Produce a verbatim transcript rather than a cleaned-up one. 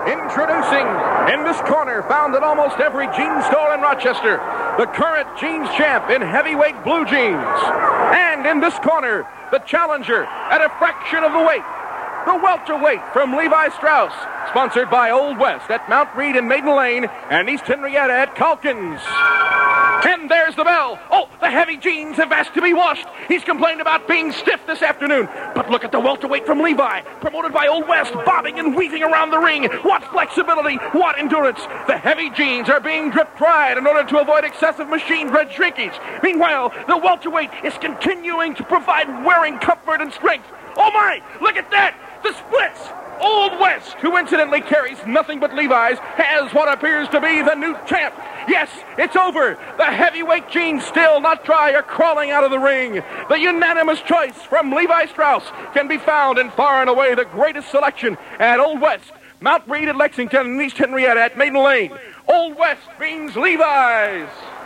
Introducing, in this corner, found at almost every jean store in Rochester, the current jeans champ in heavyweight blue jeans. And in this corner, the challenger at a fraction of the weight, the welterweight from Levi Strauss, sponsored by Old West at Mount Read in Maiden Lane and East Henrietta at Calkins. And there's the bell. Oh, the heavy jeans have asked to be washed. He's complained about being stiff this afternoon. But look at the welterweight from Levi, promoted by Old West, bobbing and weaving around the ring. What flexibility, what endurance. The heavy jeans are being drip-dried in order to avoid excessive machine-bred shrinkage. Meanwhile, the welterweight is continuing to provide wearing comfort and strength. Oh my, look at that, the splits. Old West, who incidentally carries nothing but Levi's, has what appears to be the new champ. Yes, it's over. The heavyweight jeans, still not dry, are crawling out of the ring. The unanimous choice from Levi Strauss can be found in far and away the greatest selection at Old West, Mount Read at Lexington, and East Henrietta at Maiden Lane. Old West means Levi's.